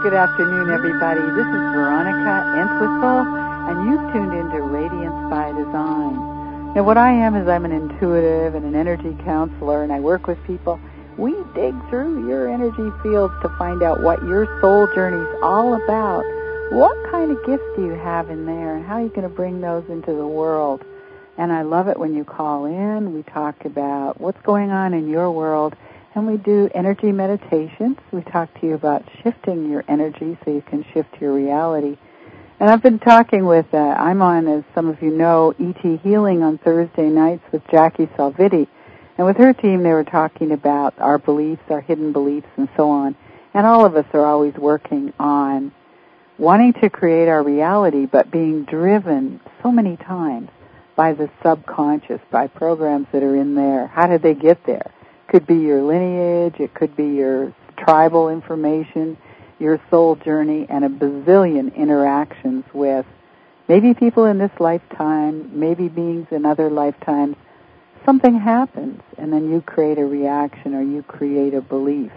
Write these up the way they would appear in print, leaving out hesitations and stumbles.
Good afternoon, everybody. This is Veronica Entwistle, and you've tuned into Radiance by Design. Now, what I am is I'm an intuitive and an energy counselor, and I work with people. We dig through your energy fields to find out what your soul journey's all about. What kind of gifts do you have in there, and how are you going to bring those into the world? And I love it when you call in. We talk about what's going on in your world. And we do energy meditations. We talk to you about shifting your energy so you can shift your reality. And I've been talking with, I'm on, as some of you know, E.T. Healing on Thursday nights with Jackie Salvitti. And with her team, they were talking about our beliefs, our hidden beliefs, and so on. And all of us are always working on wanting to create our reality, but being driven so many times by the subconscious, by programs that are in there. How did they get there? Could be your lineage, it could be your tribal information, your soul journey, and a bazillion interactions with maybe people in this lifetime, maybe beings in other lifetimes. Something happens, and then you create a reaction or you create a belief.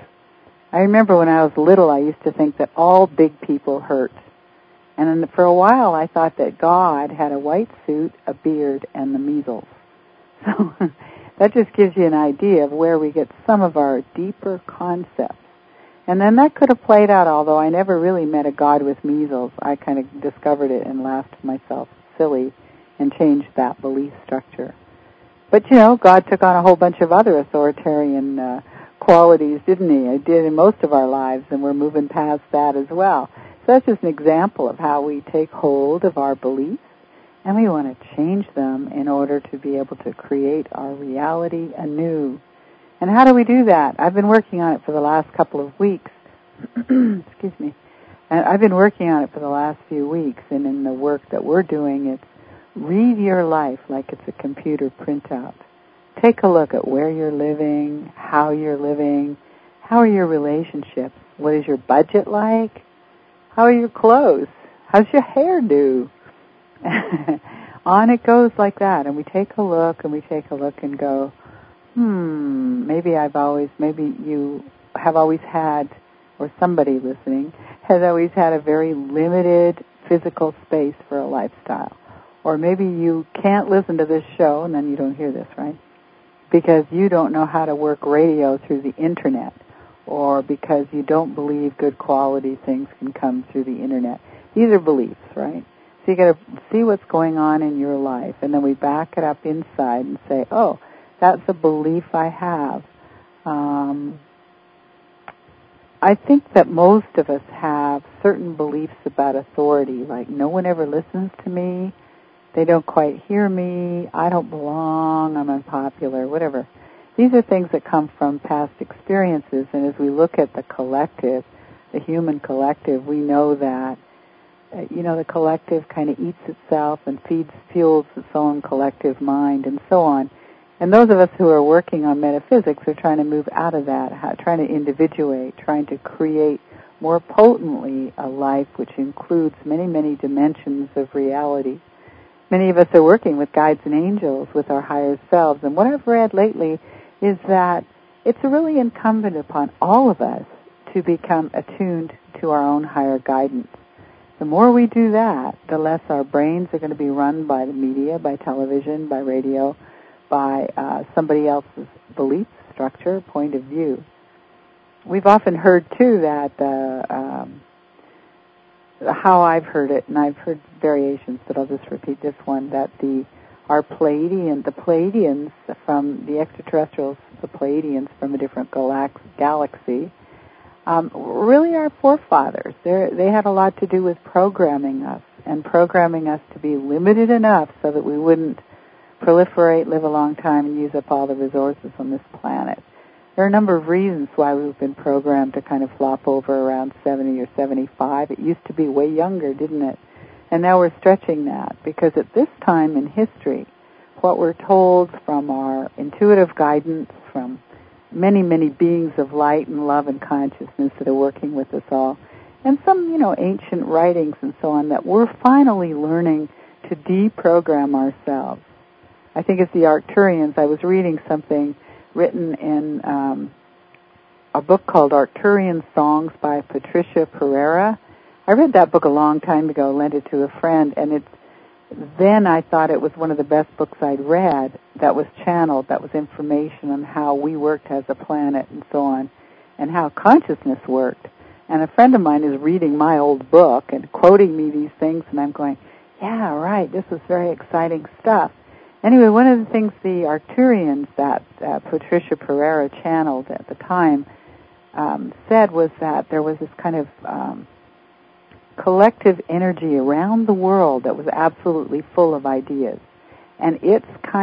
I remember when I was little, I used to think that all big people hurt. And for a while, I thought that God had a white suit, a beard, and the measles. So that just gives you an idea of where we get some of our deeper concepts. And then that could have played out, although I never really met a God with measles. I kind of discovered it and laughed myself silly and changed that belief structure. But, you know, God took on a whole bunch of other authoritarian qualities, didn't he? He did in most of our lives, and we're moving past that as well. So that's just an example of how we take hold of our beliefs, and we want to change them in order to be able to create our reality anew. And how do we do that? I've been working on it for the last couple of weeks. Excuse me. And I've been working on it for the last few weeks, and in the work that we're doing, it's read your life like it's a computer printout. Take a look at where you're living, how you're living, how are your relationships, what is your budget like, how are your clothes, how's your hair do? On it goes like that, and we take a look and go, maybe you have always had, or somebody listening has always had a very limited physical space for a lifestyle. Or maybe you can't listen to this show, and then you don't hear this, right? Because you don't know how to work radio through the internet, or because you don't believe good quality things can come through the internet. These are beliefs, right? So you got to see what's going on in your life, and then we back it up inside and say, oh, that's a belief I have. I think that most of us have certain beliefs about authority, like no one ever listens to me, they don't quite hear me, I don't belong, I'm unpopular, whatever. These are things that come from past experiences, and as we look at the collective, the human collective, we know that the collective kind of eats itself and fuels its own collective mind and so on. And those of us who are working on metaphysics are trying to move out of that, trying to individuate, trying to create more potently a life which includes many, many dimensions of reality. Many of us are working with guides and angels, with our higher selves. And what I've read lately is that it's really incumbent upon all of us to become attuned to our own higher guidance. The more we do that, the less our brains are going to be run by the media, by television, by radio, by somebody else's belief structure, point of view. We've often heard, too, that how I've heard it, and I've heard variations, but I'll just repeat this one, that the Pleiadians from the extraterrestrials, the Pleiadians from a different galaxy, really our forefathers. They had a lot to do with programming us, and programming us to be limited enough so that we wouldn't proliferate, live a long time, and use up all the resources on this planet. There are a number of reasons why we've been programmed to kind of flop over around 70 or 75. It used to be way younger, didn't it? And now we're stretching that, because at this time in history, what we're told from our intuitive guidance, from many, many beings of light and love and consciousness that are working with us all, and some, ancient writings and so on, that we're finally learning to deprogram ourselves. I think it's the Arcturians. I was reading something written in a book called Arcturian Songs by Patricia Pereira. I read that book a long time ago, lent it to a friend, and then I thought it was one of the best books I'd read that was channeled, that was information on how we worked as a planet and so on, and how consciousness worked. And a friend of mine is reading my old book and quoting me these things, and I'm going, yeah, right, this is very exciting stuff. Anyway, one of the things the Arcturians that Patricia Pereira channeled at the time said was that there was this kind of collective energy around the world that was absolutely full of ideas. And it's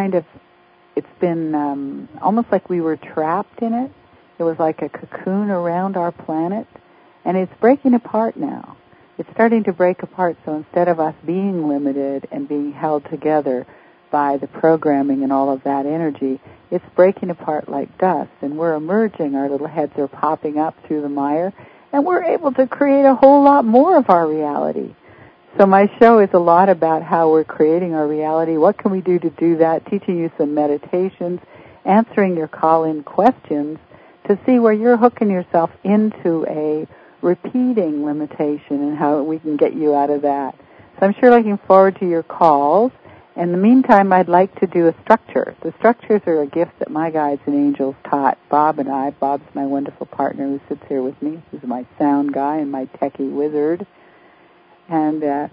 been almost like we were trapped in it. It was like a cocoon around our planet, and it's breaking apart now. It's starting to break apart, so instead of us being limited and being held together by the programming and all of that energy, it's breaking apart like dust, and we're emerging. Our little heads are popping up through the mire, and we're able to create a whole lot more of our reality. So my show is a lot about how we're creating our reality. What can we do to do that? Teaching you some meditations, answering your call-in questions to see where you're hooking yourself into a repeating limitation and how we can get you out of that. So I'm sure looking forward to your calls. In the meantime, I'd like to do a structure. The structures are a gift that my guides and angels taught Bob and I. Bob's my wonderful partner who sits here with me. He's my sound guy and my techie wizard. And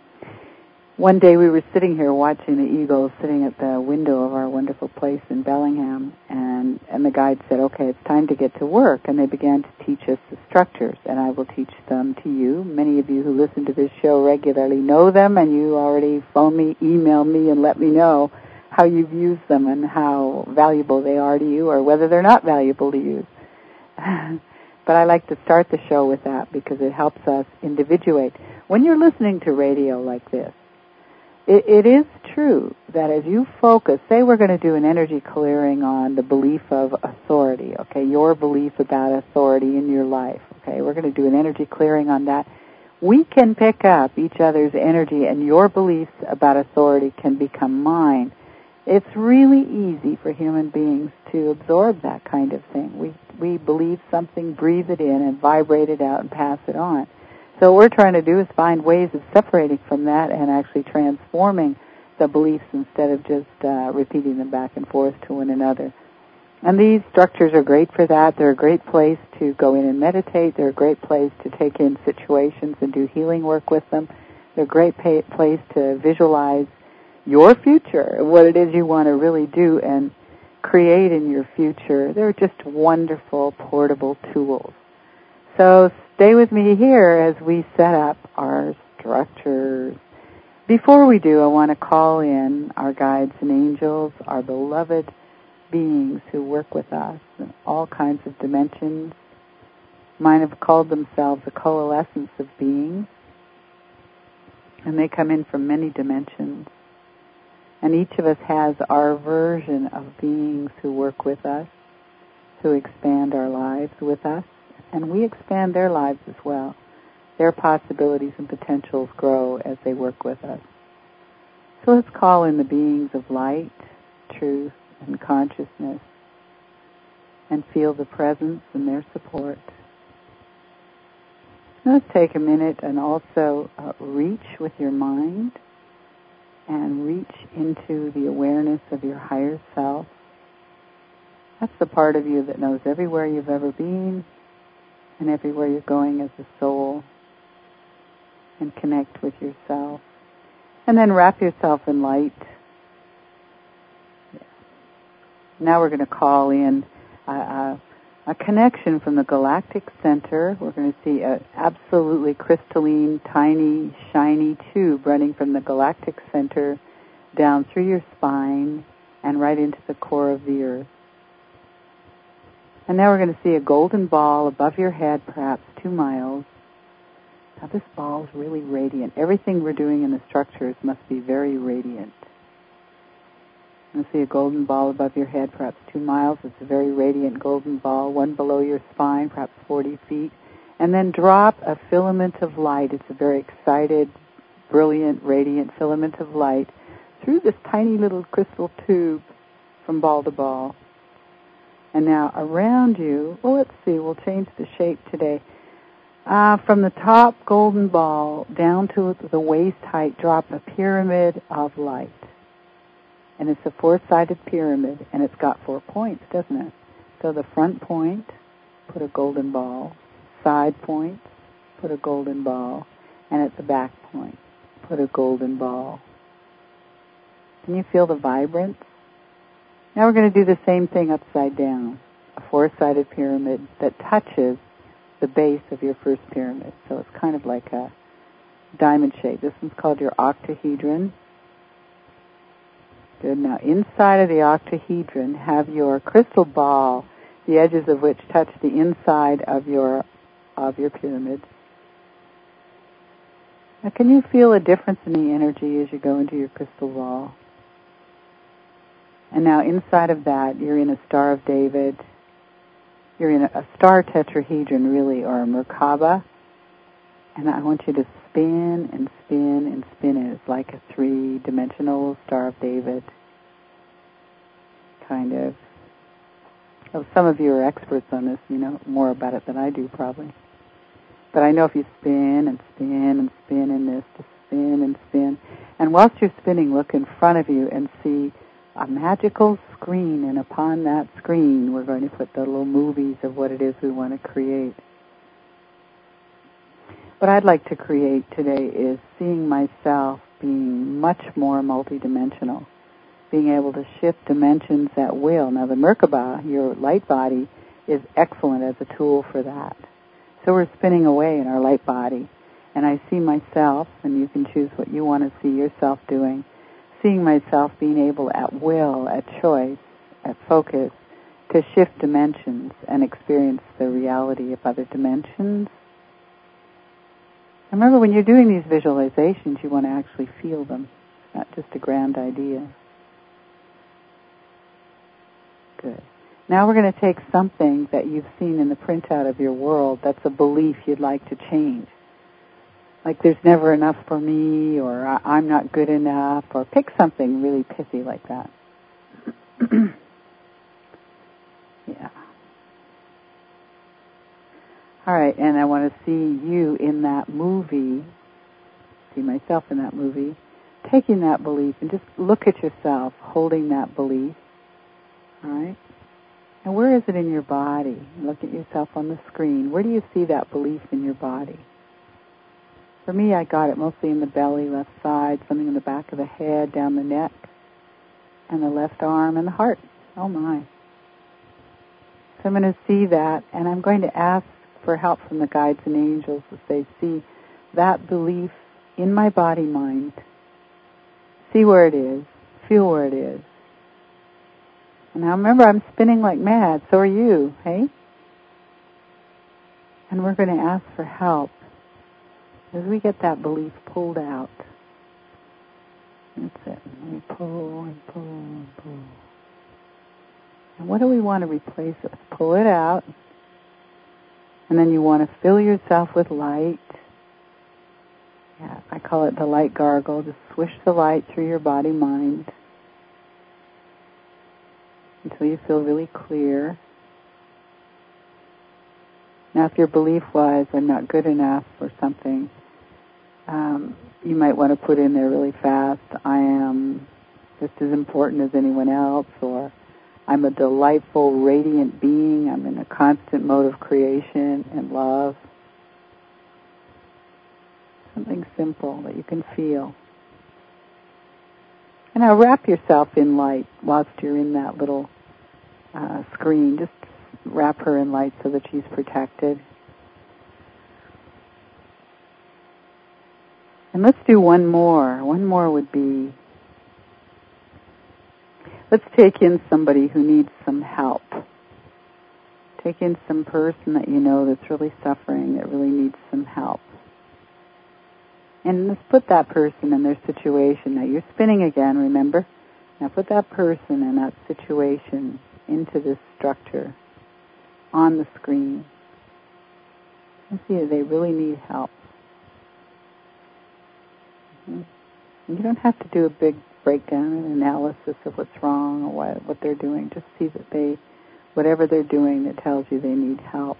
one day we were sitting here watching the eagles sitting at the window of our wonderful place in Bellingham, and the guide said, okay, it's time to get to work. And they began to teach us the structures, and I will teach them to you. Many of you who listen to this show regularly know them, and you already phone me, email me, and let me know how you've used them and how valuable they are to you or whether they're not valuable to you. But I like to start the show with that because it helps us individuate. When you're listening to radio like this, it is true that as you focus, say we're going to do an energy clearing on the belief of authority, okay, your belief about authority in your life, okay, we're going to do an energy clearing on that. We can pick up each other's energy, and your beliefs about authority can become mine. It's really easy for human beings to absorb that kind of thing. We believe something, breathe it in, and vibrate it out and pass it on. So what we're trying to do is find ways of separating from that and actually transforming the beliefs instead of just repeating them back and forth to one another. And these structures are great for that. They're a great place to go in and meditate. They're a great place to take in situations and do healing work with them. They're a great place to visualize your future, what it is you want to really do and create in your future. They're just wonderful portable tools. So stay with me here as we set up our structures. Before we do, I want to call in our guides and angels, our beloved beings who work with us in all kinds of dimensions. Mine have called themselves a coalescence of beings, and they come in from many dimensions. And each of us has our version of beings who work with us, who expand our lives with us, and we expand their lives as well. Their possibilities and potentials grow as they work with us. So let's call in the beings of light, truth, and consciousness, and feel the presence and their support. Let's take a minute and also reach with your mind and reach into the awareness of your higher self. That's the part of you that knows everywhere you've ever been and everywhere you're going as a soul, and connect with yourself. And then wrap yourself in light. Now we're going to call in a connection from the galactic center. We're going to see an absolutely crystalline, tiny, shiny tube running from the galactic center down through your spine and right into the core of the earth. And now we're going to see a golden ball above your head, perhaps 2 miles. Now this ball is really radiant. Everything we're doing in the structures must be very radiant. You'll see a golden ball above your head, perhaps 2 miles. It's a very radiant golden ball, one below your spine, perhaps 40 feet. And then drop a filament of light. It's a very excited, brilliant, radiant filament of light through this tiny little crystal tube from ball to ball. And now around you, well, let's see, we'll change the shape today. From the top golden ball down to the waist height, drop a pyramid of light. And it's a four-sided pyramid, and it's got 4 points, doesn't it? So the front point, put a golden ball. Side point, put a golden ball. And at the back point, put a golden ball. Can you feel the vibrance? Now we're going to do the same thing upside down. A four-sided pyramid that touches the base of your first pyramid. So it's kind of like a diamond shape. This one's called your octahedron. Good. Now inside of the octahedron have your crystal ball, the edges of which touch the inside of your pyramid. Now can you feel a difference in the energy as you go into your crystal ball? And now inside of that, you're in a Star of David. You're in a star tetrahedron, really, or a Merkaba. And I want you to spin and spin and spin it. It's like a three-dimensional Star of David. Kind of. Oh, some of you are experts on this. You know more about it than I do, probably. But I know if you spin and spin and spin in this, just spin and spin. And whilst you're spinning, look in front of you and see a magical screen, and upon that screen we're going to put the little movies of what it is we want to create. What I'd like to create today is seeing myself being much more multidimensional, being able to shift dimensions at will. Now the Merkaba, your light body, is excellent as a tool for that. So we're spinning away in our light body, and I see myself, and you can choose what you want to see yourself doing, seeing myself being able at will, at choice, at focus, to shift dimensions and experience the reality of other dimensions. Remember, when you're doing these visualizations, you want to actually feel them, not just a grand idea. Good. Now we're going to take something that you've seen in the printout of your world that's a belief you'd like to change. Like there's never enough for me, or I'm not good enough, or pick something really pithy like that. Yeah. All right, and I want to see you in that movie, see myself in that movie, taking that belief and just look at yourself holding that belief. All right? And where is it in your body? Look at yourself on the screen. Where do you see that belief in your body? For me, I got it mostly in the belly, left side, something in the back of the head, down the neck, and the left arm, and the heart. Oh, my. So I'm going to see that, and I'm going to ask for help from the guides and angels as they see that belief in my body-mind. See where it is. Feel where it is. And now remember, I'm spinning like mad. So are you, hey? And we're going to ask for help as we get that belief pulled out. That's it. We pull and pull and pull. And what do we want to replace it with? Pull it out. And then you want to fill yourself with light. Yeah, I call it the light gargle. Just swish the light through your body-mind until you feel really clear. Now, if your belief was, I'm not good enough or something, you might want to put in there really fast, I am just as important as anyone else, or I'm a delightful, radiant being, I'm in a constant mode of creation and love. Something simple that you can feel. And now wrap yourself in light whilst you're in that little screen. Just wrap her in light so that she's protected. And let's do one more. One more would be, let's take in somebody who needs some help. Take in some person that you know that's really suffering, that really needs some help. And let's put that person in their situation. Now you're spinning again, remember? Now put that person and that situation into this structure on the screen. And see if they really need help. Mm-hmm. And you don't have to do a big breakdown and analysis of what's wrong or what they're doing. Just see that they whatever they're doing that tells you they need help.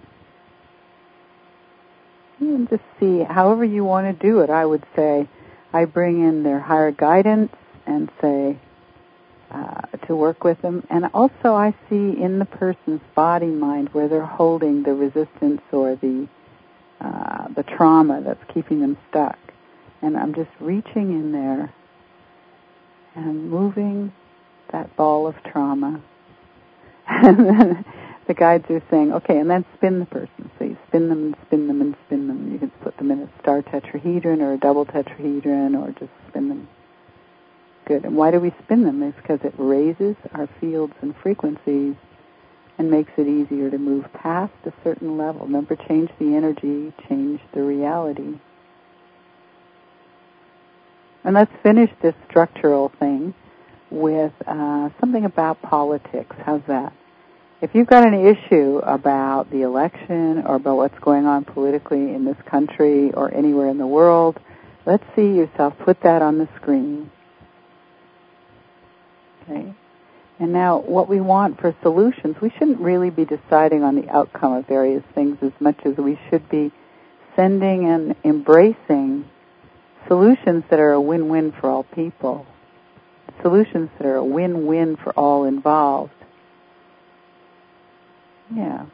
And just see, however you want to do it. I would say I bring in their higher guidance and say to work with them. And also I see in the person's body, mind, where they're holding the resistance or the trauma that's keeping them stuck. And I'm just reaching in there and moving that ball of trauma. And then the guides are saying, okay, and then spin the person. So you spin them and spin them and spin them. You can put them in a star tetrahedron or a double tetrahedron or just spin them. Good. And why do we spin them? It's because it raises our fields and frequencies and makes it easier to move past a certain level. Remember, change the energy, change the reality. And let's finish this structural thing with something about politics. How's that? If you've got an issue about the election or about what's going on politically in this country or anywhere in the world, let's see yourself put that on the screen. Okay? And now what we want for solutions, we shouldn't really be deciding on the outcome of various things as much as we should be sending and embracing solutions that are a win-win for all people. Solutions that are a win-win for all involved. Yeah.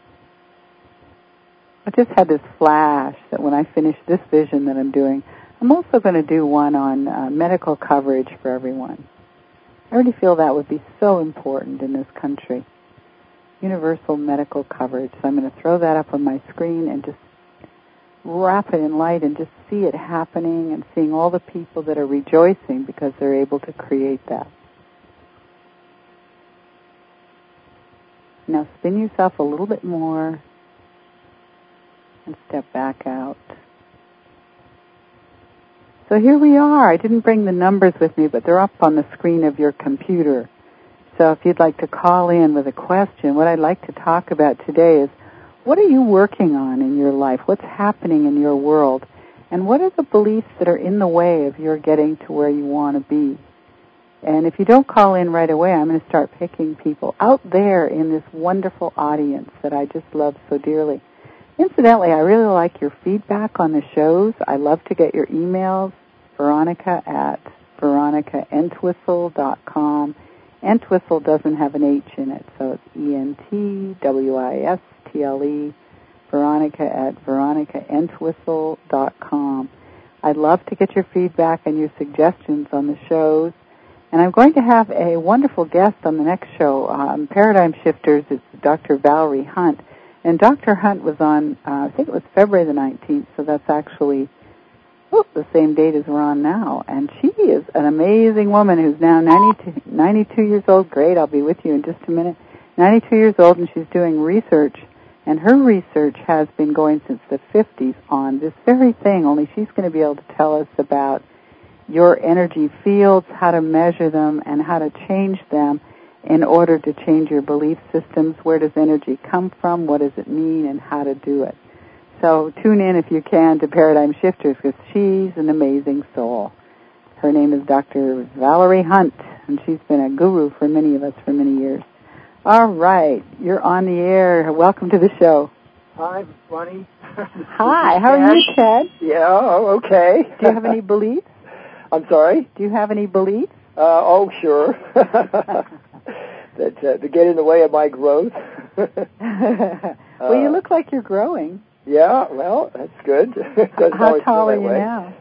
I just had this flash that when I finish this vision that I'm doing, I'm also going to do one on medical coverage for everyone. I really feel that would be so important in this country. Universal medical coverage. So I'm going to throw that up on my screen and just wrap it in light and just see it happening and seeing all the people that are rejoicing because they're able to create that. Now spin yourself a little bit more and step back out. So here we are. I didn't bring the numbers with me, but they're up on the screen of your computer. So if you'd like to call in with a question, what I'd like to talk about today is, what are you working on in your life? What's happening in your world? And what are the beliefs that are in the way of your getting to where you want to be? And if you don't call in right away, I'm going to start picking people out there in this wonderful audience that I just love so dearly. Incidentally, I really like your feedback on the shows. I love to get your emails. Veronica at veronicaentwistle.com. Entwistle doesn't have an H in it, so it's ENTWISTLE. Veronica at veronicaentwistle.com. I'd love to get your feedback and your suggestions on the shows. And I'm going to have a wonderful guest on the next show, Paradigm Shifters. It's Dr. Valerie Hunt. And Dr. Hunt was on, I think it was February the 19th, so that's actually the same date as we're on now. And she is an amazing woman who's now 92 years old. Great, I'll be with you in just a minute. 92 years old, and she's doing research. And her research has been going since the 50s on this very thing, only she's going to be able to tell us about your energy fields, how to measure them, and how to change them in order to change your belief systems. Where does energy come from? What does it mean? And how to do it. So tune in if you can to Paradigm Shifters because she's an amazing soul. Her name is Dr. Valerie Hunt, and she's been a guru for many of us for many years. All right, you're on the air. Welcome to the show. Hi, Ronnie. Hi, how are you, Ted? Yeah, okay. Do you have any beliefs? I'm sorry? Do you have any beliefs? Oh, sure. That to get in the way of my growth. Well, you look like you're growing. Yeah, well, that's good. How tall are you now?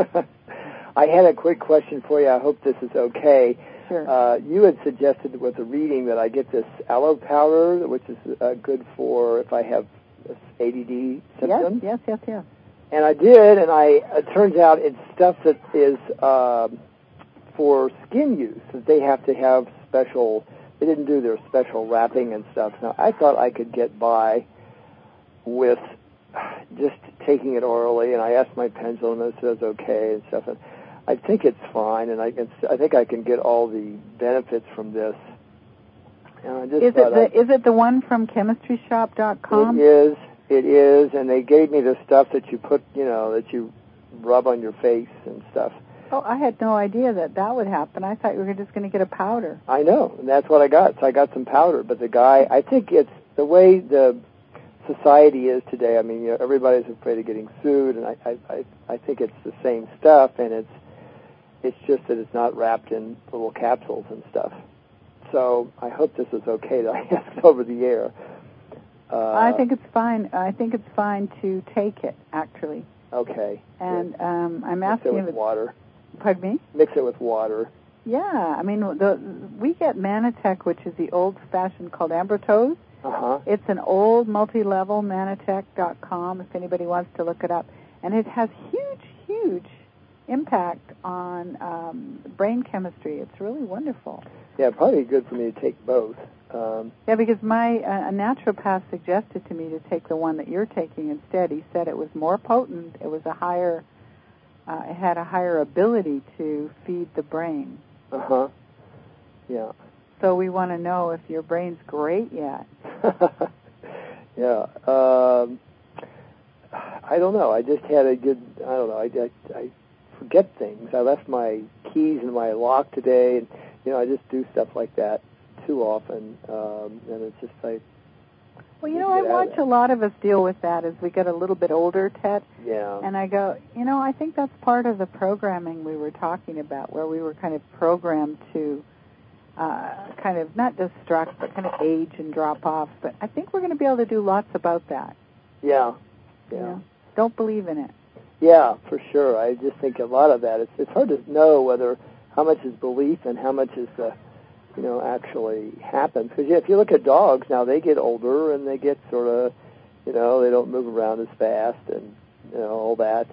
I had a quick question for you. I hope this is okay. Sure. You had suggested with the reading that I get this aloe powder, which is good for if I have ADD symptoms. Yes. And I did, and it turns out it's stuff that is for skin use, that they have to have special, they didn't do their special wrapping and stuff. Now, I thought I could get by with just taking it orally, and I asked my pendulum, and it says okay and stuff, and I think it's fine, and I think I can get all the benefits from this. And I just is it the one from chemistryshop.com? It is, and they gave me the stuff that you put, that you rub on your face and stuff. Oh, I had no idea that would happen. I thought you were just going to get a powder. I know, and that's what I got. So I got some powder. But the guy, I think it's the way the society is today. I mean, you know, everybody's afraid of getting sued, and I think it's the same stuff, and it's just that it's not wrapped in little capsules and stuff. So I hope this is okay that I asked over the air. I think it's fine. I think it's fine to take it, actually. Okay. And I'm asking if it's water. Pardon me? Mix it with water. Yeah, I mean, we get Manitech, which is the old-fashioned called Ambrotose. Uh-huh. It's an old multi-level, Manitech.com, if anybody wants to look it up. And it has huge impact on brain chemistry. It's really wonderful. Yeah, probably good for me to take both. Yeah, because my a naturopath suggested to me to take the one that you're taking instead. He said it was more potent. It was a higher, it had a higher ability to feed the brain. Uh-huh. Yeah. So we want to know if your brain's great yet. Yeah. I don't know. I just had a good, I don't know, I forget things. I left my keys in my lock today, and, you know, I just do stuff like that too often, and it's just like... Well, you know, I watch a lot of us deal with that as we get a little bit older, Ted. Yeah. And I go, you know, I think that's part of the programming we were talking about, where we were kind of programmed to kind of not destruct, but kind of age and drop off. But I think we're going to be able to do lots about that. Yeah. Yeah. You know? Don't believe in it. Yeah, for sure. I just think a lot of that, it's hard to know how much is belief and how much is actually happens. Because if you look at dogs now, they get older and they get sort of, they don't move around as fast and, all that.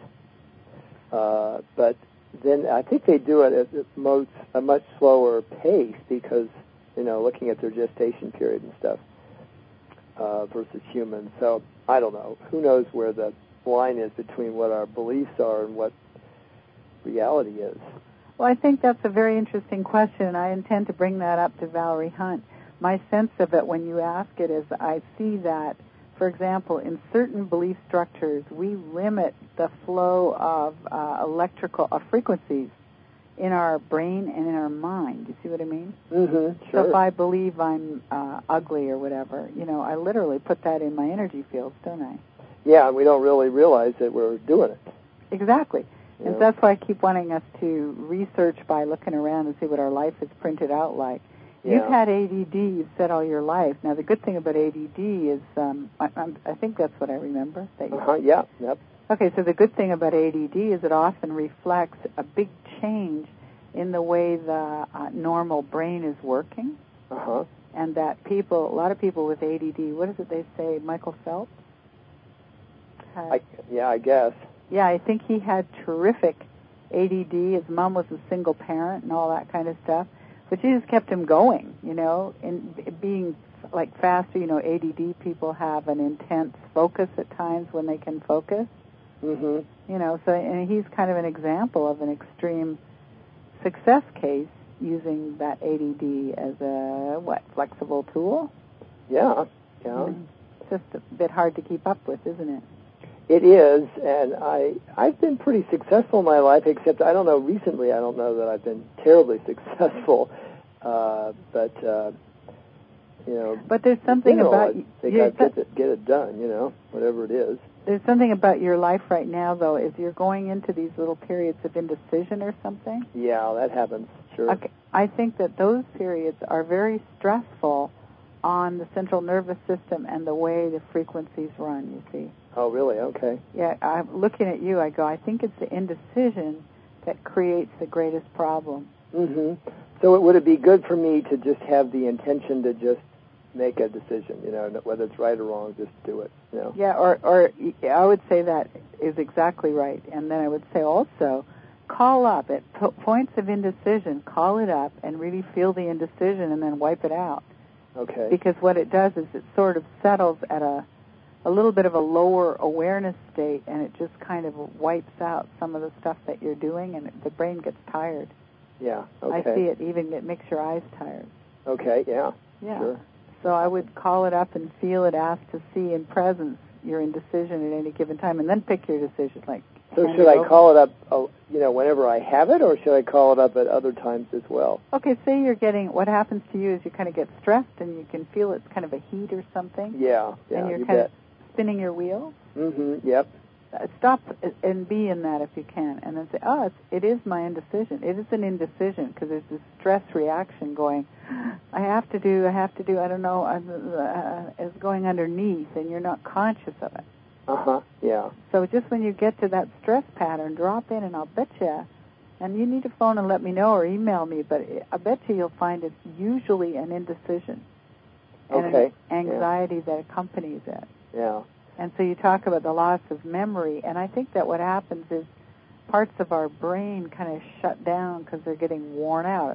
But then I think they do it at a much slower pace because, looking at their gestation period and stuff versus humans. So I don't know. Who knows where the line is between what our beliefs are and what reality is. Well, I think that's a very interesting question, and I intend to bring that up to Valerie Hunt. My sense of it when you ask it is I see that, for example, in certain belief structures, we limit the flow of electrical frequencies in our brain and in our mind. You see what I mean? Mm-hmm, sure. So if I believe I'm ugly or whatever, I literally put that in my energy fields, don't I? Yeah, and we don't really realize that we're doing it. Exactly. And so that's why I keep wanting us to research by looking around and see what our life is printed out like. Yeah. You've had ADD, you've said all your life. Now, the good thing about ADD is, I think that's what I remember. Yeah, yep. Okay, so the good thing about ADD is it often reflects a big change in the way the normal brain is working. Uh-huh. And that a lot of people with ADD, what is it they say, Michael Phelps? I guess. Yeah, I think he had terrific ADD. His mom was a single parent and all that kind of stuff. But she just kept him going, and being like faster, ADD people have an intense focus at times when they can focus. Mm-hmm. So and he's kind of an example of an extreme success case using that ADD as a, flexible tool? Yeah. It's just a bit hard to keep up with, isn't it? It is, and I've been pretty successful in my life, except recently I don't know that I've been terribly successful, but there's something about... I think I get it done, whatever it is. There's something about your life right now, though, is you're going into these little periods of indecision or something. Yeah, that happens, sure. Okay. I think that those periods are very stressful on the central nervous system and the way the frequencies run, you see. Oh, really? Okay. Yeah, I'm looking at you, I go, I think it's the indecision that creates the greatest problem. Mm-hmm. So would it be good for me to just have the intention to just make a decision, whether it's right or wrong, just do it, Yeah, or I would say that is exactly right. And then I would say also, call up at points of indecision, call it up and really feel the indecision and then wipe it out. Okay. Because what it does is it sort of settles at a little bit of a lower awareness state, and it just kind of wipes out some of the stuff that you're doing, and the brain gets tired. Yeah, okay. I see it. Even it makes your eyes tired. Okay, yeah. Sure. So I would call it up and feel it, ask to see in presence your indecision at any given time, and then pick your decision. Like, So should I call it up, whenever I have it, or should I call it up at other times as well? Okay, say you're getting, what happens to you is you kind of get stressed and you can feel it's kind of a heat or something. Yeah, and you're kind of spinning your wheel. Mm-hmm, yep. Stop and be in that if you can, and then say, it is my indecision. It is an indecision because there's this stress reaction going, I have to do, I don't know, is going underneath, and you're not conscious of it. Yeah. So just when you get to that stress pattern, drop in, and I'll bet you, and you need to phone and let me know or email me, but I bet you'll find it's usually an indecision and an anxiety that accompanies it. Yeah. And so you talk about the loss of memory, and I think that what happens is parts of our brain kind of shut down because they're getting worn out.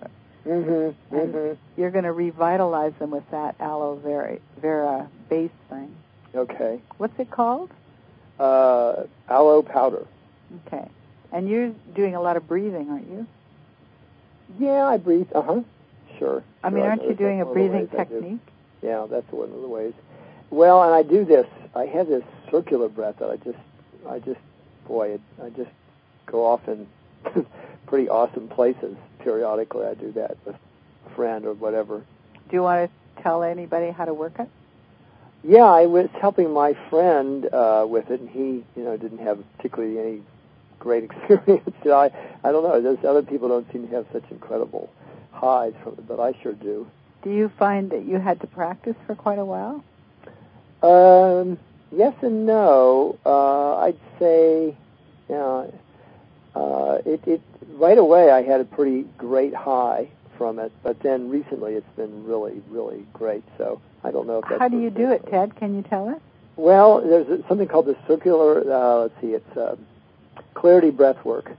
You're going to revitalize them with that aloe vera base thing. Okay. What's it called? Aloe powder. Okay. And you're doing a lot of breathing, aren't you? Yeah, I breathe. Sure. I mean, aren't you doing a breathing technique? Yeah, that's one of the ways. Well, and I do this. I have this circular breath that I just go off in pretty awesome places periodically. I do that with a friend or whatever. Do you want to tell anybody how to work it? Yeah, I was helping my friend with it, and he, didn't have particularly any great experience. I don't know. Those other people don't seem to have such incredible highs from it, but I sure do. Do you find that you had to practice for quite a while? Yes and no. I'd say, it right away I had a pretty great high from it, but then recently it's been really, really great. So I don't know if that's... How do you do it, Ted? Can you tell us? Well, there's something called the circular, it's clarity breath work.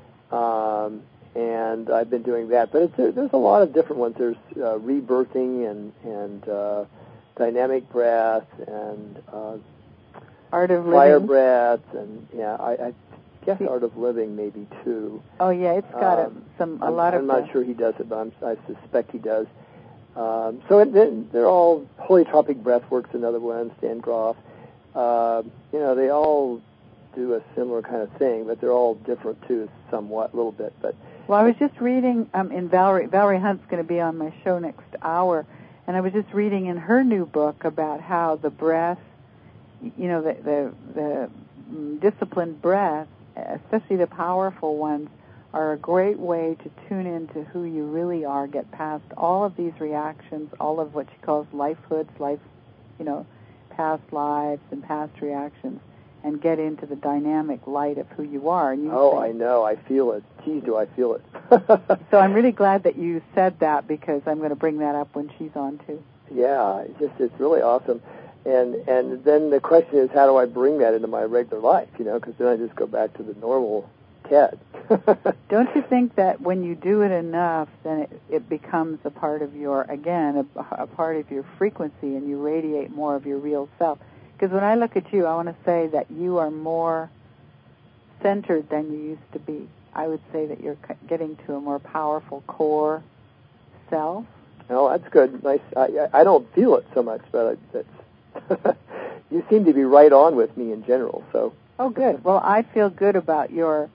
And I've been doing that. But there's a lot of different ones. There's rebirthing and dynamic breath and Art of fire living. breath, and I guess Art of Living maybe too. Oh yeah, it's got a lot of. I'm not sure he does it, but I suspect he does. So they're all Holotropic breath works. Another one, Stan Groff. They all do a similar kind of thing, but they're all different too, somewhat, a little bit. But well, I was just reading in Valerie Hunt's going to be on my show next hour. And I was just reading in her new book about how the breath, the disciplined breath, especially the powerful ones, are a great way to tune into who you really are, get past all of these reactions, all of what she calls lifehoods, past lives and past reactions, and get into the dynamic light of who you are. And I know. I feel it. Geez, do I feel it. So I'm really glad that you said that, because I'm going to bring that up when she's on, too. Yeah, it's really awesome. And then the question is, how do I bring that into my regular life, because then I just go back to the normal Ted. Don't you think that when you do it enough, then it becomes a part of your, again, a part of your frequency, and you radiate more of your real self? Because when I look at you, I want to say that you are more centered than you used to be. I would say that you're getting to a more powerful core self. Oh, that's good. Nice. I don't feel it so much, but you seem to be right on with me in general. So. Oh, good. Well, I feel good about your.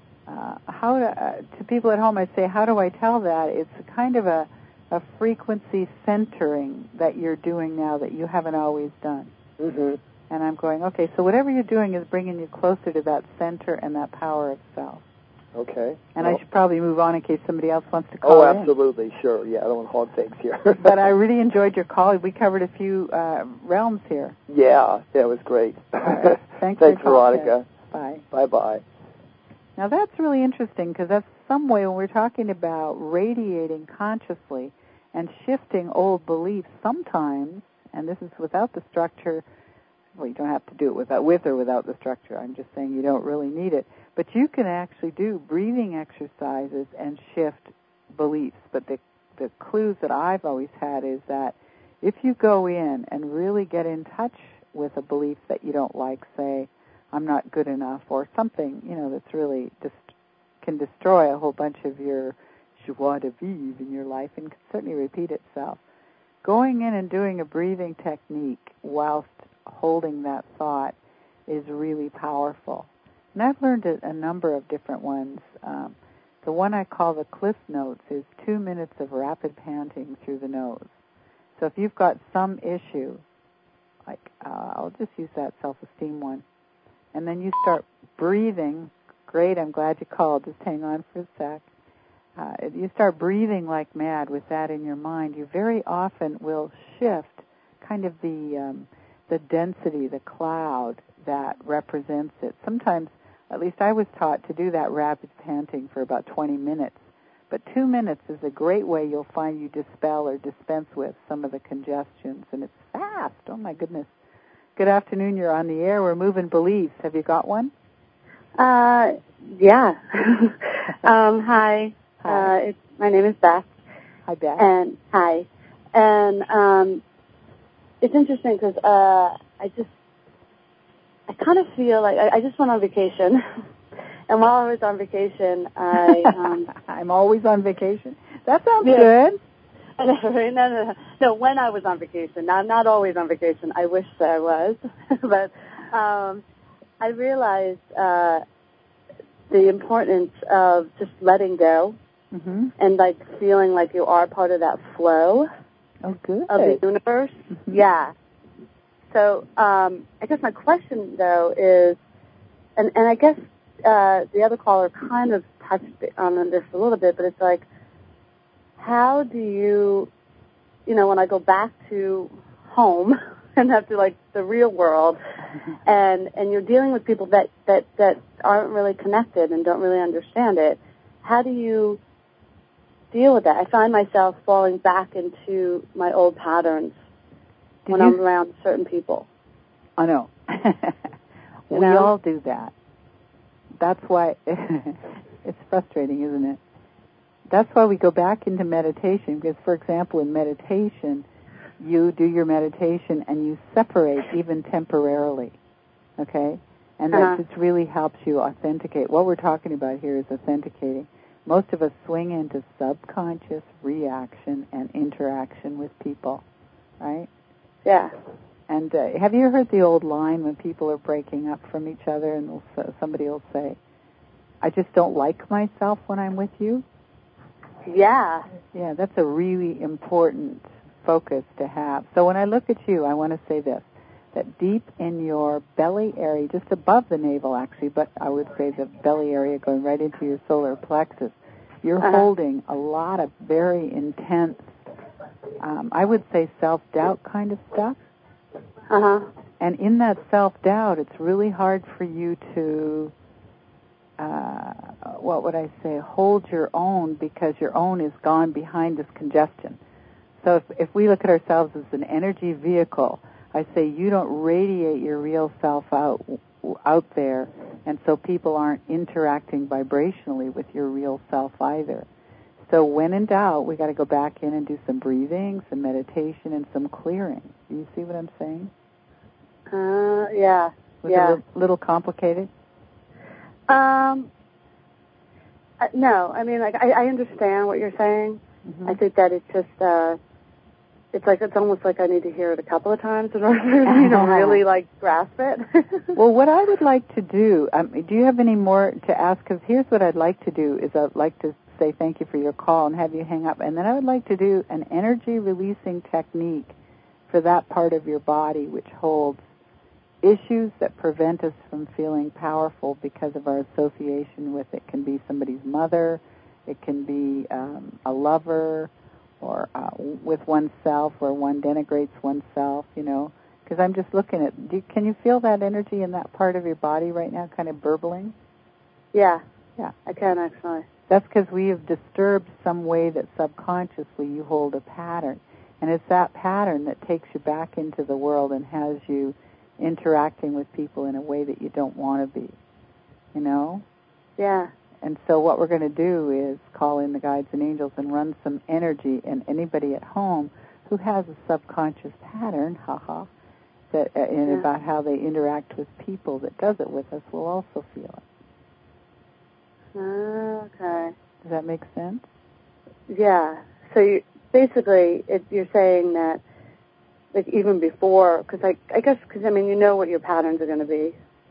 To people at home, I say, how do I tell that? It's kind of a frequency centering that you're doing now that you haven't always done. Mm-hmm. And I'm going, okay, so whatever you're doing is bringing you closer to that center and that power of self. Okay. And I should probably move on in case somebody else wants to call in. Oh, absolutely, sure. Yeah, I don't want to hog things here. But I really enjoyed your call. We covered a few realms here. Yeah, it was great. Right. Thanks Veronica. Bye. Bye-bye. Now, that's really interesting, because that's some way when we're talking about radiating consciously and shifting old beliefs sometimes, and this is without the structure. Well, you don't have to do it with or without the structure. I'm just saying you don't really need it. But you can actually do breathing exercises and shift beliefs. But the clues that I've always had is that if you go in and really get in touch with a belief that you don't like, say, I'm not good enough, or something, that's really can destroy a whole bunch of your joie de vivre in your life and can certainly repeat itself. Going in and doing a breathing technique whilst holding that thought is really powerful. And I've learned a number of different ones. The one I call the Cliff Notes is 2 minutes of rapid panting through the nose. So if you've got some issue, like I'll just use that self-esteem one, and then you start breathing. Great, I'm glad you called. Just hang on for a sec. You start breathing like mad with that in your mind. You very often will shift kind of the density, the cloud that represents it. Sometimes, at least I was taught to do that rapid panting for about 20 minutes. But 2 minutes is a great way you'll find you dispel or dispense with some of the congestions. And it's fast. Oh, my goodness. Good afternoon. You're on the air. We're moving beliefs. Have you got one? Yeah. Hi. Hi. My name is Beth. Hi, Beth. And hi. And it's interesting because I kind of feel like I just went on vacation. And while I was on vacation, I'm always on vacation. That sounds good. No, when I was on vacation. I'm not always on vacation. I wish that I was. But I realized the importance of just letting go and, like, feeling like you are part of that flow of the universe. Mm-hmm. Yeah. So I guess my question, though, is, and I guess the other caller kind of touched on this a little bit, but it's like, how do you, when I go back to home and have to, like, the real world, and you're dealing with people that aren't really connected and don't really understand it, how do you deal with that? I find myself falling back into my old patterns when I'm around certain people. I know. We all do that. That's why it's frustrating, isn't it? That's why we go back into meditation, because, for example, in meditation, you do your meditation and you separate even temporarily, okay? And that just really helps you authenticate. What we're talking about here is authenticating. Most of us swing into subconscious reaction and interaction with people, right? Yeah. And have you heard the old line when people are breaking up from each other and somebody will say, I just don't like myself when I'm with you? Yeah. Yeah, that's a really important focus to have. So when I look at you, I want to say this, that deep in your belly area, just above the navel actually, but I would say the belly area going right into your solar plexus, you're holding a lot of very intense, I would say self-doubt kind of stuff. And in that self-doubt, it's really hard for you to, what would I say, hold your own, because your own is gone behind this congestion. So if we look at ourselves as an energy vehicle, I say you don't radiate your real self out there, and so people aren't interacting vibrationally with your real self either. So when in doubt, we got to go back in and do some breathing, some meditation, and some clearing. Do you see what I'm saying? Yeah. Was it a little complicated? No, I mean, like, I understand what you're saying. I think that it's just, it's almost like I need to hear it a couple of times in order for me to really, like, grasp it. Well, what I would like to do, do you have any more to ask? Because here's what I'd like to do, is I'd like to say thank you for your call and have you hang up. And then I would like to do an energy releasing technique for that part of your body which holds issues that prevent us from feeling powerful because of our association with it. Can be somebody's mother, it can be a lover, or with oneself, where one denigrates oneself, Because I'm just looking at, can you feel that energy in that part of your body right now, kind of burbling? Yeah. Yeah. I can, actually. That's because we have disturbed some way that subconsciously you hold a pattern. And it's that pattern that takes you back into the world and has you interacting with people in a way that you don't want to be, Yeah. And so what we're going to do is call in the guides and angels and run some energy, and anybody at home who has a subconscious pattern, about how they interact with people that does it with us will also feel it. Okay. Does that make sense? Yeah. So you're saying that, like, even before, because I guess, you know what your patterns are going to be.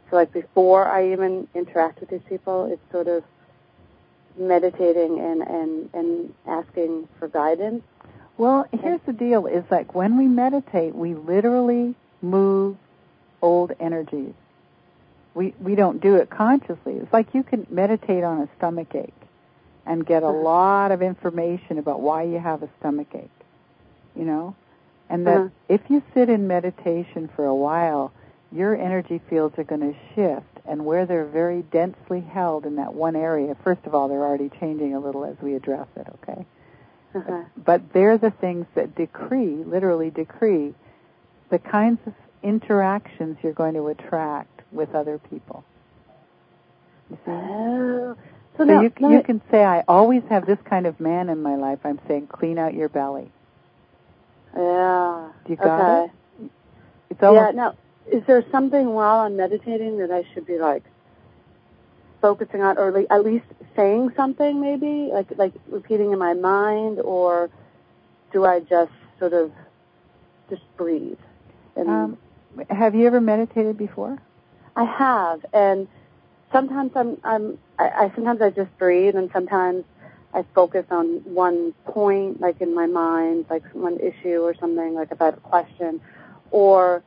So like before I even interact with these people, it's sort of meditating and asking for guidance. Well, here's the deal, is like when we meditate, we literally move old energies. We don't do it consciously. It's like you can meditate on a stomach ache and get a lot of information about why you have a stomach ache, you know? And that if you sit in meditation for a while, your energy fields are going to shift, and where they're very densely held in that one area, first of all, they're already changing a little as we address it, okay? But they're the things that literally decree, the kinds of interactions you're going to attract with other people. You see? Oh. So you can say, I always have this kind of man in my life. I'm saying, clean out your belly. Yeah. Do you got it? It's almost, yeah, now, is there something while I'm meditating that I should be, like, focusing on, or at least saying something, maybe? Like repeating in my mind, or do I just sort of just breathe? And have you ever meditated before? I have, and sometimes sometimes I just breathe, and sometimes I focus on one point, like in my mind, like one issue or something, like if I have a question, or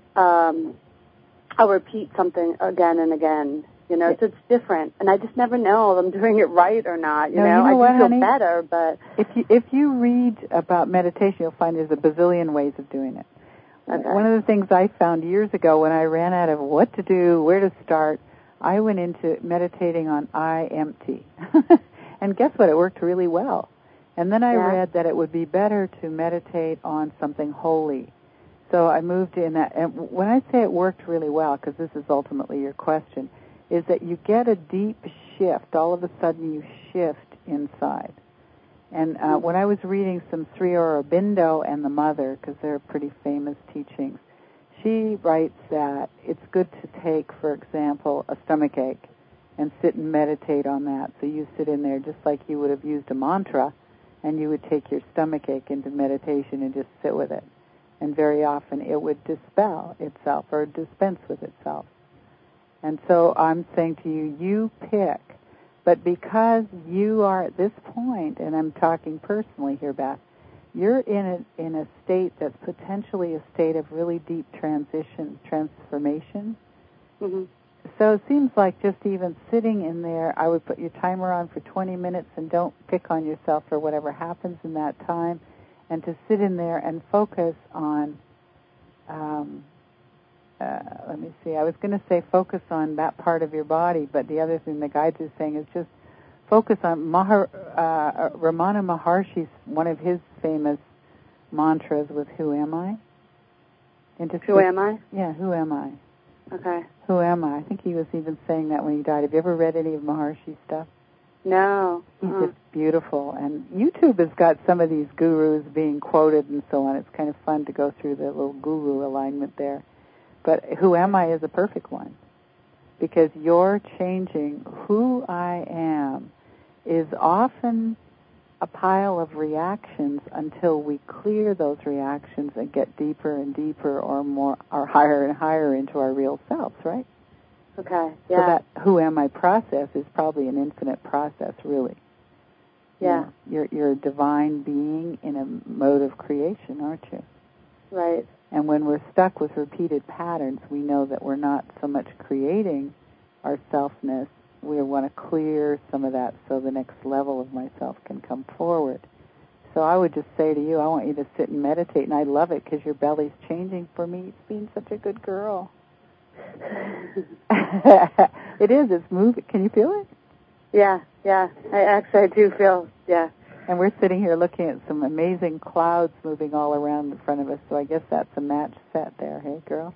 I'll repeat something again and again, you know, so it's different, and I just never know if I'm doing it right or not, you know. I do feel better, but... If you read about meditation, you'll find there's a bazillion ways of doing it. Okay. One of the things I found years ago when I ran out of what to do, where to start, I went into meditating on I empty. And guess what? It worked really well. And then I read that it would be better to meditate on something holy. So I moved in that. And when I say it worked really well, because this is ultimately your question, is that you get a deep shift. All of a sudden you shift inside. And when I was reading some Sri Aurobindo and the Mother, because they're pretty famous teachings, she writes that it's good to take, for example, a stomach ache and sit and meditate on that. So you sit in there just like you would have used a mantra, and you would take your stomach ache into meditation and just sit with it. And very often it would dispel itself or dispense with itself. And so I'm saying to you, you pick. But because you are at this point, and I'm talking personally here, Beth, you're in a state that's potentially a state of really deep transformation. Mm-hmm. So it seems like just even sitting in there, I would put your timer on for 20 minutes and don't pick on yourself for whatever happens in that time, and to sit in there and focus on, let me see, I was going to say focus on that part of your body, but the other thing the guides are saying is just focus on Ramana Maharshi's, one of his famous mantras was, who am I? And who am I? Yeah, who am I? Okay. Who am I? I think he was even saying that when he died. Have you ever read any of Maharshi's stuff? No. He's just beautiful. And YouTube has got some of these gurus being quoted and so on. It's kind of fun to go through the little guru alignment there. But who am I is a perfect one. Because you're changing. Who I am is often a pile of reactions until we clear those reactions and get deeper and deeper or more or higher and higher into our real selves, right? Okay, yeah. So that who am I process is probably an infinite process, really. Yeah. You're a divine being in a mode of creation, aren't you? Right. And when we're stuck with repeated patterns, we know that we're not so much creating our selfness. We want to clear some of that so the next level of myself can come forward. So I would just say to you, I want you to sit and meditate, and I love it because your belly's changing for me. It's being such a good girl. It is. It's moving. Can you feel it? Yeah. I do feel, yeah. And we're sitting here looking at some amazing clouds moving all around in front of us, so I guess that's a match set there, hey, girl?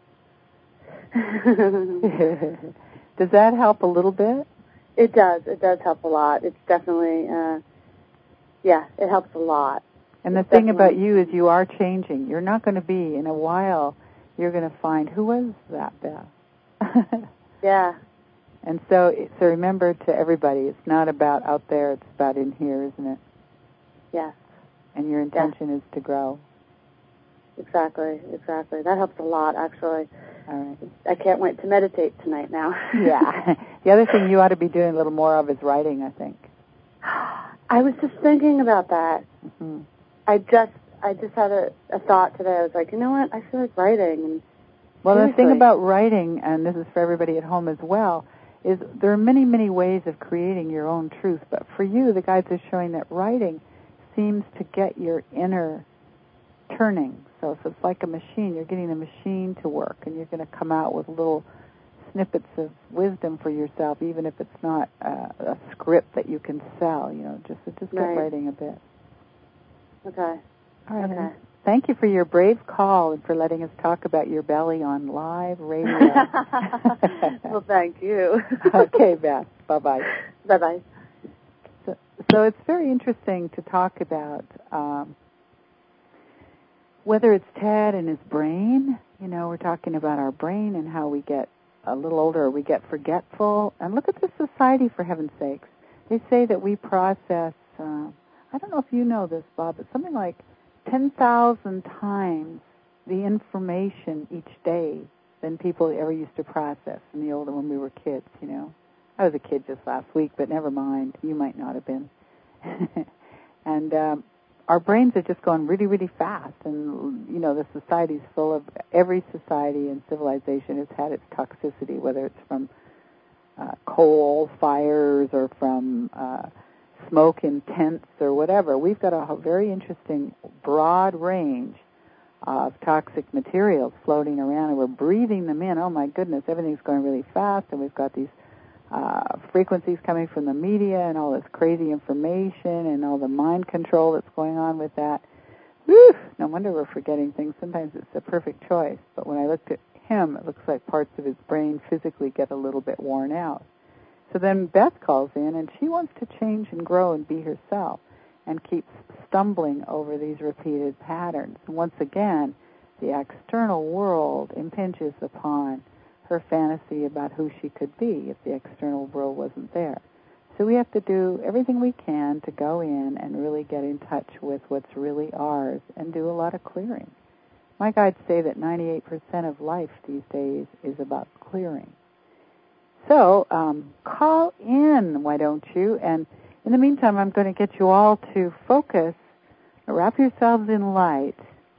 Does that help a little bit? It does. It does help a lot. It's definitely, it helps a lot. And the thing about you is you are changing. You're not going to be, in a while, you're going to find, who was that, Beth? Yeah. And so remember, to everybody, it's not about out there, it's about in here, isn't it? Yes. And your intention is to grow. Exactly. That helps a lot, actually. All right. I can't wait to meditate tonight now. Yeah. The other thing you ought to be doing a little more of is writing, I think. I was just thinking about that. Mm-hmm. I just had a thought today. I was like, you know what? I feel like writing. And well, seriously. the thing about writing, and this is for everybody at home as well, is there are many, many ways of creating your own truth. But for you, the guides are showing that writing seems to get your inner turning. So if it's like a machine, you're getting the machine to work, and you're going to come out with little snippets of wisdom for yourself, even if it's not a script that you can sell. Just get writing a bit. Okay. All right. Okay. Thank you for your brave call and for letting us talk about your belly on live radio. Well, thank you. Okay, Beth. Bye-bye. Bye-bye. So it's very interesting to talk about whether it's Ted and his brain. We're talking about our brain and how we get a little older, we get forgetful. And look at the society, for heaven's sakes. They say that we process, I don't know if you know this, Bob, but something like 10,000 times the information each day than people ever used to process when we were kids, I was a kid just last week, but never mind. You might not have been. And our brains are just going really, really fast. And, the society's full of, every society and civilization has had its toxicity, whether it's from coal fires or from smoke in tents or whatever. We've got a very interesting broad range of toxic materials floating around, and we're breathing them in. Oh, my goodness, everything's going really fast, and we've got these frequencies coming from the media and all this crazy information and all the mind control that's going on with that. Whew, no wonder we're forgetting things. Sometimes it's the perfect choice, but when I looked at him, it looks like parts of his brain physically get a little bit worn out. So then Beth calls in, and she wants to change and grow and be herself and keeps stumbling over these repeated patterns. And once again, the external world impinges upon her fantasy about who she could be if the external world wasn't there. So we have to do everything we can to go in and really get in touch with what's really ours and do a lot of clearing. My guides say that 98% of life these days is about clearing. So call in, why don't you? And in the meantime, I'm going to get you all to focus, wrap yourselves in light,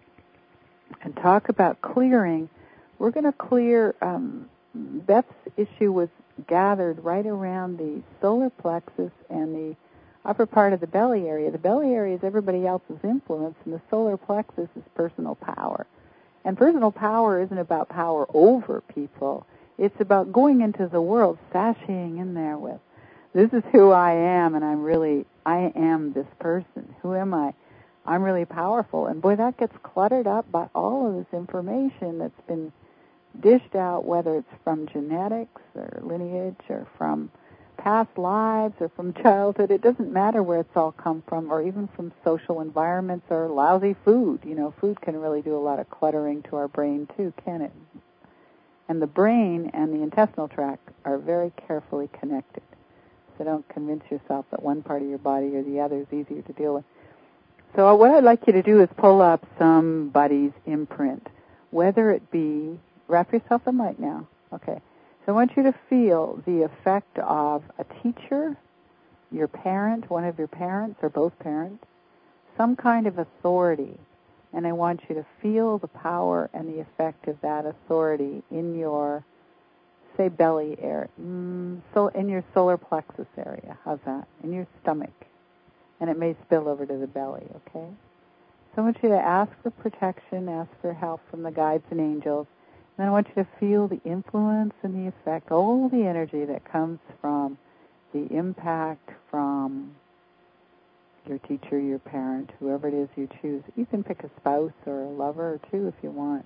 and talk about clearing. We're going to clear, Beth's issue was gathered right around the solar plexus and the upper part of the belly area. The belly area is everybody else's influence, and the solar plexus is personal power. And personal power isn't about power over people. It's about going into the world, sashaying in there with, this is who I am, and I am this person. Who am I? I'm really powerful. And boy, that gets cluttered up by all of this information that's been dished out, whether it's from genetics or lineage or from past lives or from childhood. It doesn't matter where it's all come from, or even from social environments or lousy food. Food can really do a lot of cluttering to our brain too, can it? And the brain and the intestinal tract are very carefully connected. So don't convince yourself that one part of your body or the other is easier to deal with. So what I'd like you to do is pull up somebody's imprint, whether it be, wrap yourself in light now. Okay. So I want you to feel the effect of a teacher, your parent, one of your parents or both parents, some kind of authority. And I want you to feel the power and the effect of that authority in your, say, belly area, so in your solar plexus area. How's that? In your stomach. And it may spill over to the belly, okay? So I want you to ask for protection, ask for help from the guides and angels. And then I want you to feel the influence and the effect, all the energy that comes from the impact from your teacher, your parent, whoever it is you choose. You can pick a spouse or a lover or two if you want.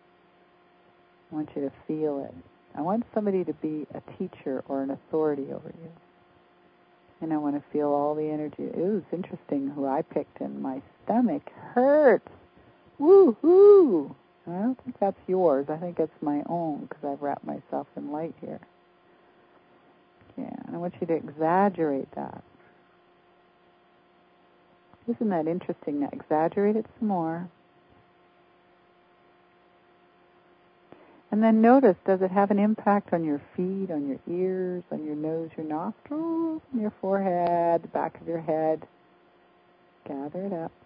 I want you to feel it. I want somebody to be a teacher or an authority over you. And I want to feel all the energy. Ooh, it's interesting who I picked, and my stomach hurts. Woo-hoo! I don't think that's yours. I think it's my own, because I've wrapped myself in light here. Yeah, and I want you to exaggerate that. Isn't that interesting? Now exaggerate it some more. And then notice, does it have an impact on your feet, on your ears, on your nose, your nostrils, on your forehead, the back of your head? Gather it up.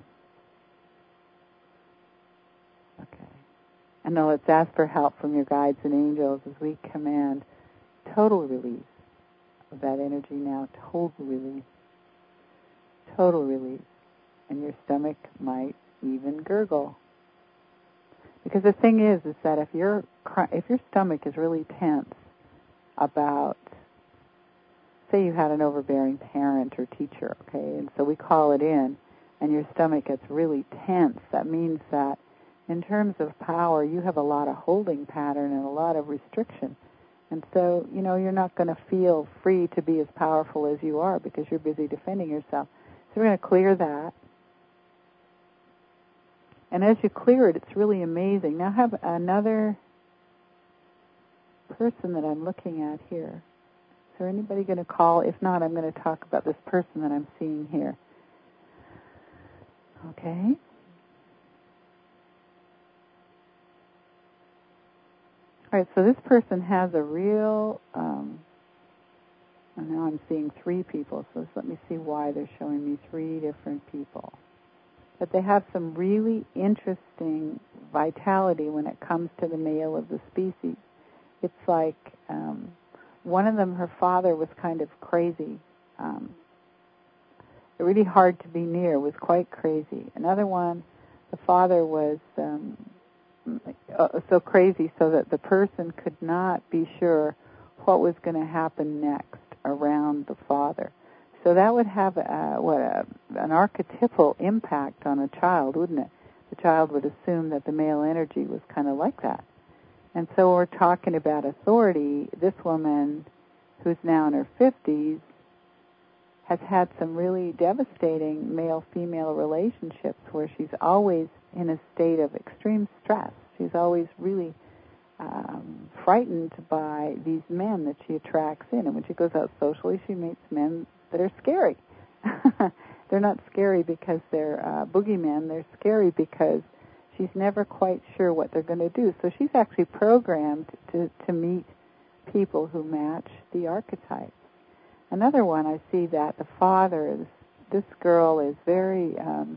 Okay. And now let's ask for help from your guides and angels as we command total release of that energy now. Total release. Total release. And your stomach might even gurgle. Because the thing is that if your stomach is really tense about, say you had an overbearing parent or teacher, okay, and so we call it in, and your stomach gets really tense, that means that in terms of power, you have a lot of holding pattern and a lot of restriction. And so, you're not going to feel free to be as powerful as you are because you're busy defending yourself. So we're going to clear that. And as you clear it, it's really amazing. Now I have another person that I'm looking at here. Is there anybody going to call? If not, I'm going to talk about this person that I'm seeing here. Okay. All right, so this person has a real, and now I'm seeing 3 people, so let me see why they're showing me 3 different people. But they have some really interesting vitality when it comes to the male of the species. It's like one of them, her father was kind of crazy. Really hard to be near, was quite crazy. Another one, the father was so crazy so that the person could not be sure what was going to happen next around the father. So that would have an archetypal impact on a child, wouldn't it? The child would assume that the male energy was kind of like that. And so we're talking about authority. This woman, who's now in her 50s, has had some really devastating male-female relationships where she's always in a state of extreme stress. She's always really frightened by these men that she attracts in. And when she goes out socially, she meets men that are scary. They're not scary because they're boogeymen. They're scary because she's never quite sure what they're going to do. So she's actually programmed to meet people who match the archetype. Another one, I see that the father, this girl is very,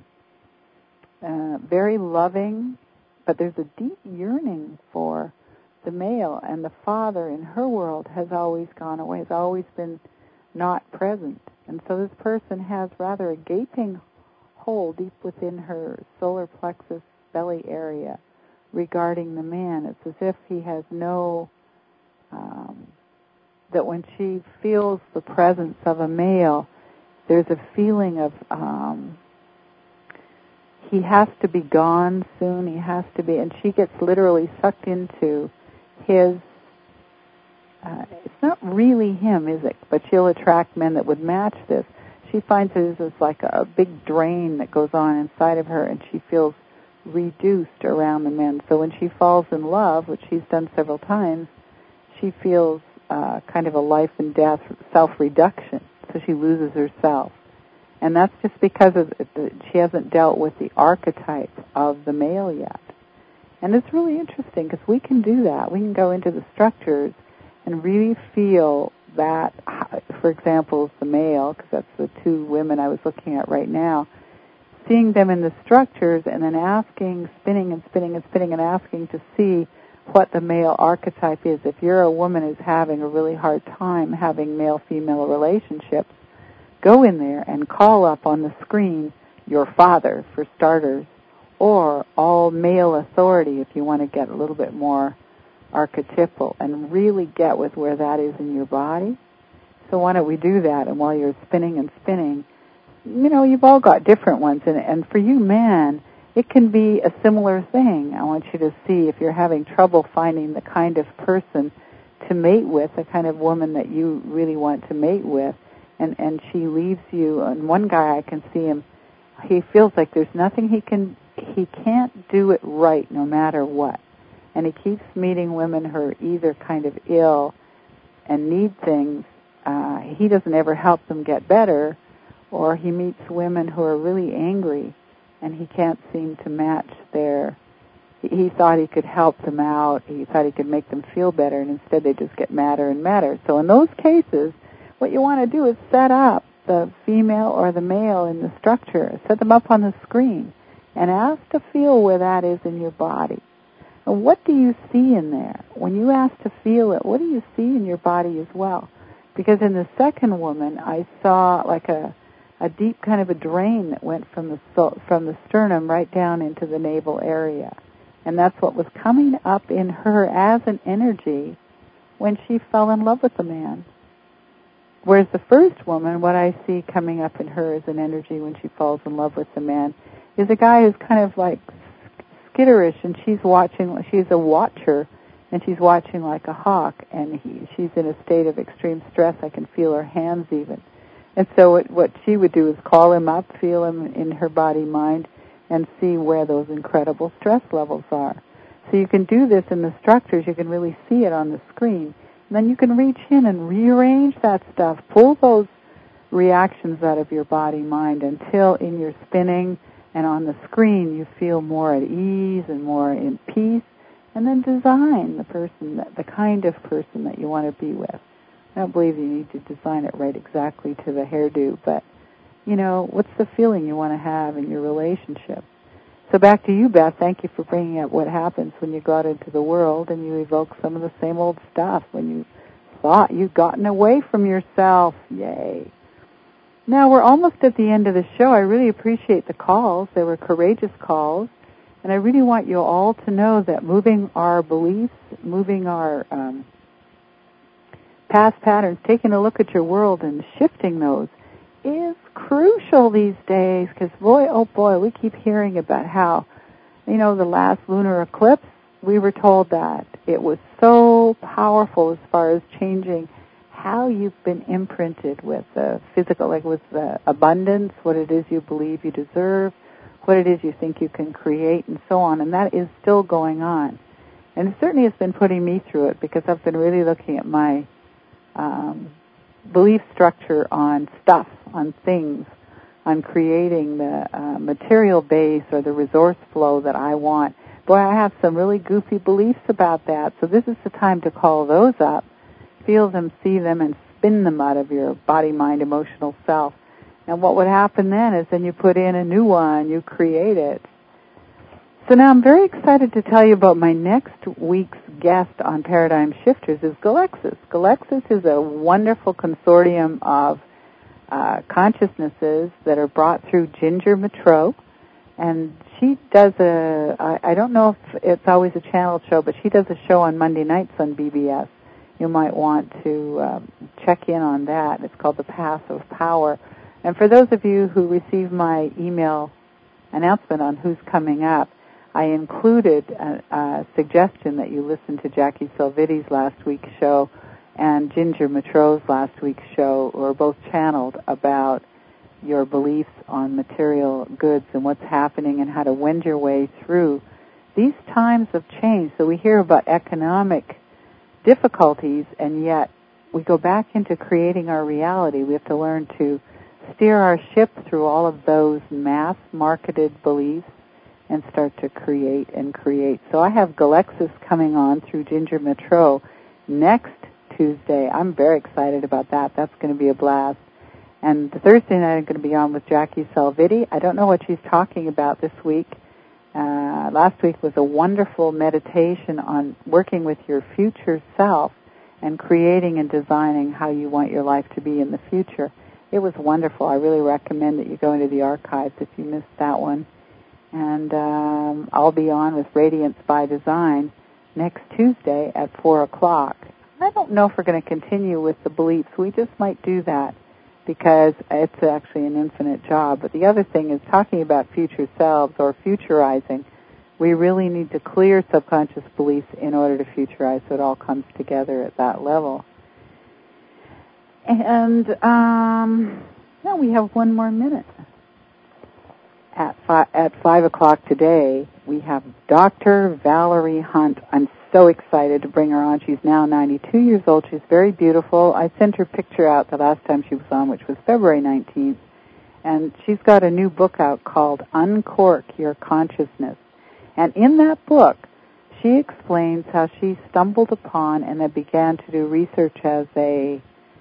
very loving, but there's a deep yearning for the male, and the father in her world has always gone away, has always been not present. And so this person has rather a gaping hole deep within her solar plexus belly area regarding the man. It's as if he has no, that when she feels the presence of a male, there's a feeling of he has to be gone soon, he has to be, and she gets literally sucked into his, it's not really him, is it? But she'll attract men that would match this. She finds it as like a big drain that goes on inside of her, and she feels reduced around the men. So when she falls in love, which she's done several times, she feels kind of a life and death self-reduction. So she loses herself. And that's just because she hasn't dealt with the archetype of the male yet. And it's really interesting because we can do that. We can go into the structures and really feel that, for example, the male, because that's the 2 women I was looking at right now, seeing them in the structures and then asking, spinning and spinning and spinning and asking to see what the male archetype is. If you're a woman who's having a really hard time having male-female relationships, go in there and call up on the screen your father, for starters, or all male authority if you want to get a little bit more archetypal and really get with where that is in your body. So why don't we do that? And while you're spinning and spinning, you've all got different ones. And for you men, it can be a similar thing. I want you to see if you're having trouble finding the kind of person to mate with, the kind of woman that you really want to mate with, and she leaves you. And one guy, I can see him, he feels like there's nothing he can't do it right no matter what. And he keeps meeting women who are either kind of ill and need things. He doesn't ever help them get better, or he meets women who are really angry and he can't seem to match their he thought he could help them out. He thought he could make them feel better, and instead they just get madder and madder. So in those cases, what you want to do is set up the female or the male in the structure, set them up on the screen, and ask to feel where that is in your body. And what do you see in there? When you ask to feel it, what do you see in your body as well? Because in the second woman, I saw like a deep kind of a drain that went from the sternum right down into the navel area. And that's what was coming up in her as an energy when she fell in love with the man. Whereas the first woman, what I see coming up in her as an energy when she falls in love with the man is a guy who's kind of like skitterish, and she's a watcher, and she's watching like a hawk, and she's in a state of extreme stress. I can feel her hands even. And so what she would do is call him up, feel him in her body, mind, and see where those incredible stress levels are. So you can do this in the structures. You can really see it on the screen. And then you can reach in and rearrange that stuff, pull those reactions out of your body, mind, until in your spinning and on the screen you feel more at ease and more in peace, and then design the person, the kind of person that you want to be with. I don't believe you need to design it right exactly to the hairdo, but, what's the feeling you want to have in your relationship? So back to you, Beth. Thank you for bringing up what happens when you go out into the world and you evoke some of the same old stuff when you thought you'd gotten away from yourself. Yay. Now, we're almost at the end of the show. I really appreciate the calls. They were courageous calls. And I really want you all to know that moving our beliefs, moving our past patterns, taking a look at your world and shifting those is crucial these days, because boy, oh boy, we keep hearing about how, the last lunar eclipse, we were told that it was so powerful as far as changing how you've been imprinted with the physical, like with the abundance, what it is you believe you deserve, what it is you think you can create, and so on. And that is still going on. And it certainly has been putting me through it, because I've been really looking at my belief structure on stuff, on things, on creating the material base or the resource flow that I want. Boy, I have some really goofy beliefs about that. So this is the time to call those up, feel them, see them, and spin them out of your body, mind, emotional self. And what would happen then is then you put in a new one, you create it. So now I'm very excited to tell you about my next week's guest on Paradigm Shifters is Galexis. Galexis is a wonderful consortium of consciousnesses that are brought through Ginger Metro. And she does I don't know if it's always a channel show, but she does a show on Monday nights on BBS. You might want to check in on that. It's called The Path of Power. And for those of you who receive my email announcement on who's coming up, I included a suggestion that you listen to Jackie Salviti's last week's show and Ginger Metro's last week's show, were both channeled about your beliefs on material goods and what's happening and how to wend your way through these times of change. So we hear about economic difficulties, and yet we go back into creating our reality. We have to learn to steer our ship through all of those mass-marketed beliefs and start to create and create. So I have Galexis coming on through Ginger Metro next Tuesday. I'm very excited about that. That's going to be a blast. And the Thursday night I'm going to be on with Jackie Salviti. I don't know what she's talking about this week. Last week was a wonderful meditation on working with your future self and creating and designing how you want your life to be in the future. It was wonderful. I really recommend that you go into the archives if you missed that one. And I'll be on with Radiance by Design next Tuesday at 4 o'clock. I don't know if we're going to continue with the beliefs. We just might do that because it's actually an infinite job. But the other thing is talking about future selves or futurizing. We really need to clear subconscious beliefs in order to futurize, so it all comes together at that level. And now we have one more minute. At 5 o'clock today, we have Dr. Valerie Hunt. I'm so excited to bring her on. She's now 92 years old. She's very beautiful. I sent her picture out the last time she was on, which was February 19th. And she's got a new book out called Uncork Your Consciousness. And in that book, she explains how she stumbled upon and then began to do research as a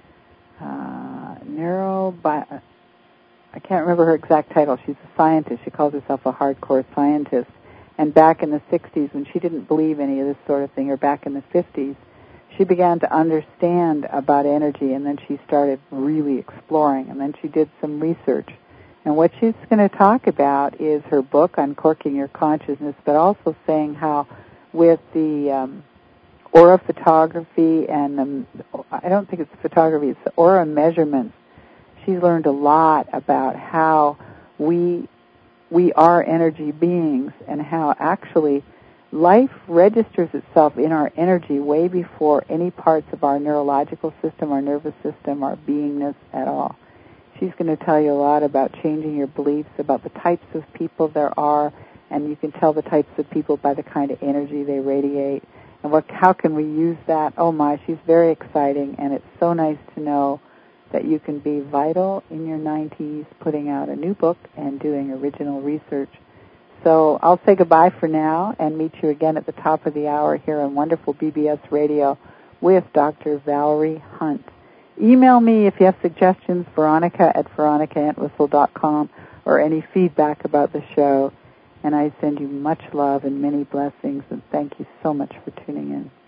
I can't remember her exact title. She's a scientist. She calls herself a hardcore scientist. And back in the 60s, when she didn't believe any of this sort of thing, or back in the 50s, she began to understand about energy, and then she started really exploring, and then she did some research. And what she's going to talk about is her book, Uncorking Your Consciousness, but also saying how with the aura photography and I don't think it's photography, it's the aura measurements, she's learned a lot about how we are energy beings and how actually life registers itself in our energy way before any parts of our neurological system, our nervous system, our beingness at all. She's going to tell you a lot about changing your beliefs, about the types of people there are, and you can tell the types of people by the kind of energy they radiate. And how can we use that? Oh my, she's very exciting, and it's so nice to know that you can be vital in your 90s, putting out a new book and doing original research. So I'll say goodbye for now and meet you again at the top of the hour here on wonderful BBS Radio with Dr. Valerie Hunt. Email me if you have suggestions, veronica@veronicaentwistle.com, or any feedback about the show. And I send you much love and many blessings, and thank you so much for tuning in.